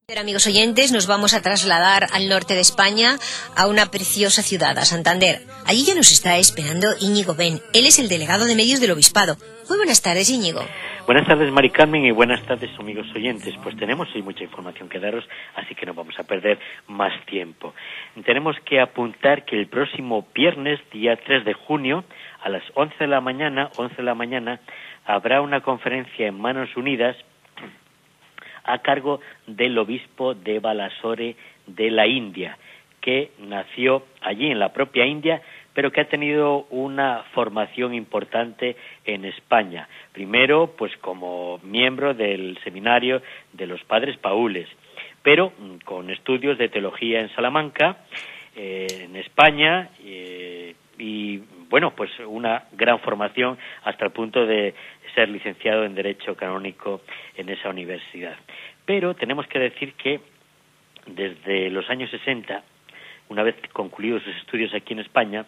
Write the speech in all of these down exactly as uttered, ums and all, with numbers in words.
Pero amigos oyentes, nos vamos a trasladar al norte de España, a una preciosa ciudad, a Santander. Allí ya nos está esperando Íñigo Ben. Él es el delegado de medios del Obispado. Muy buenas tardes, Íñigo. Buenas tardes, Mari Carmen, y buenas tardes, amigos oyentes. Pues tenemos hoy mucha información que daros, así que no vamos a perder más tiempo. Tenemos que apuntar que el próximo viernes, día tres de junio, a las once de la mañana, once de la mañana, habrá una conferencia en Manos Unidas a cargo del obispo de Balasore de la India, que nació allí en la propia India, pero que ha tenido una formación importante en España. Primero, pues como miembro del seminario de los Padres Paules, pero con estudios de teología en Salamanca, eh, en España, eh, y bueno, pues una gran formación hasta el punto de ser licenciado en Derecho Canónico en esa universidad. Pero tenemos que decir que desde los años sesenta, una vez concluidos sus estudios aquí en España,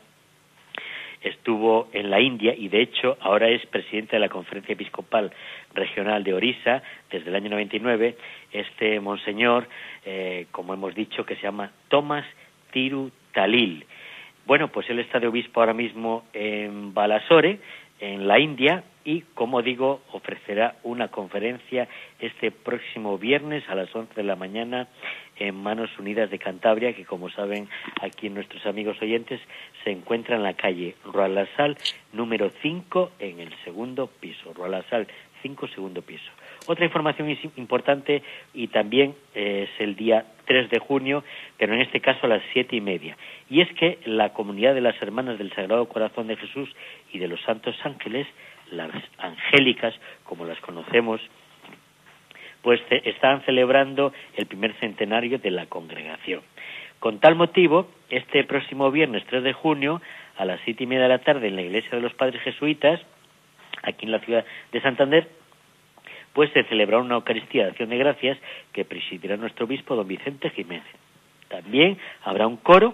estuvo en la India y de hecho ahora es presidente de la Conferencia Episcopal Regional de Orissa desde el año noventa y nueve, este monseñor, eh, como hemos dicho, que se llama Thomas Tiru Talil. Bueno, pues él está de obispo ahora mismo en Balasore, en la India, y, como digo, ofrecerá una conferencia este próximo viernes a las once de la mañana en Manos Unidas de Cantabria, que, como saben aquí nuestros amigos oyentes, se encuentra en la calle Roald Lassalle, número cinco, en el segundo piso. Roald Lassalle cinco, segundo piso. Otra información importante, y también eh, es el día tres de junio, pero en este caso a las siete y media, y es que la comunidad de las Hermanas del Sagrado Corazón de Jesús y de los Santos Ángeles, las angélicas, como las conocemos, pues están celebrando el primer centenario de la congregación. Con tal motivo, este próximo viernes tres de junio, a las siete y media de la tarde, en la iglesia de los Padres Jesuitas, aquí en la ciudad de Santander, pues se celebrará una Eucaristía de Acción de Gracias que presidirá nuestro obispo, don Vicente Jiménez. También habrá un coro,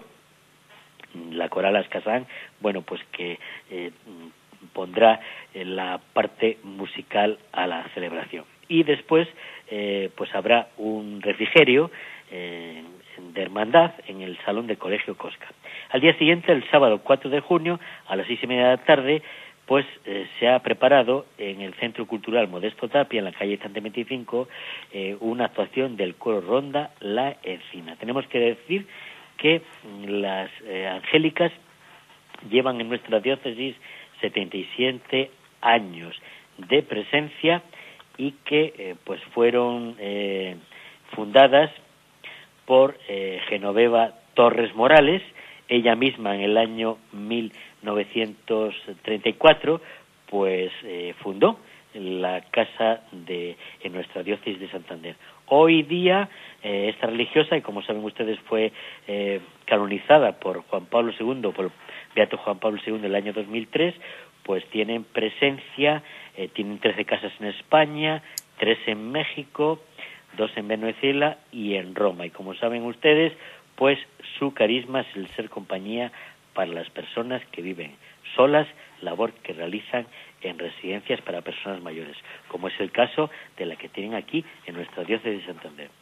la coral Ascasán, bueno, pues que eh, pondrá la parte musical a la celebración. Y después, eh, pues habrá un refrigerio eh, de hermandad en el salón del Colegio Cosca. Al día siguiente, el sábado cuatro de junio, a las seis y media de la tarde, pues eh, se ha preparado en el Centro Cultural Modesto Tapia, en la calle ciento veinticinco, eh, una actuación del coro Ronda La Encina. Tenemos que decir que las eh, angélicas llevan en nuestra diócesis setenta y siete años de presencia y que eh, pues fueron eh, fundadas por eh, Genoveva Torres Morales, ella misma en el año mil novecientos treinta y cuatro, pues eh, fundó la casa de en nuestra diócesis de Santander. Hoy día eh, esta religiosa, y como saben ustedes fue eh, canonizada por Juan Pablo segundo, por Beato Juan Pablo segundo en el año dos mil tres, pues tienen presencia, eh, tienen trece casas en España, tres en México, dos en Venezuela y en Roma. Y como saben ustedes, pues su carisma es el ser compañía para las personas que viven solas, labor que realizan en residencias para personas mayores, como es el caso de la que tienen aquí en nuestra diócesis de Santander.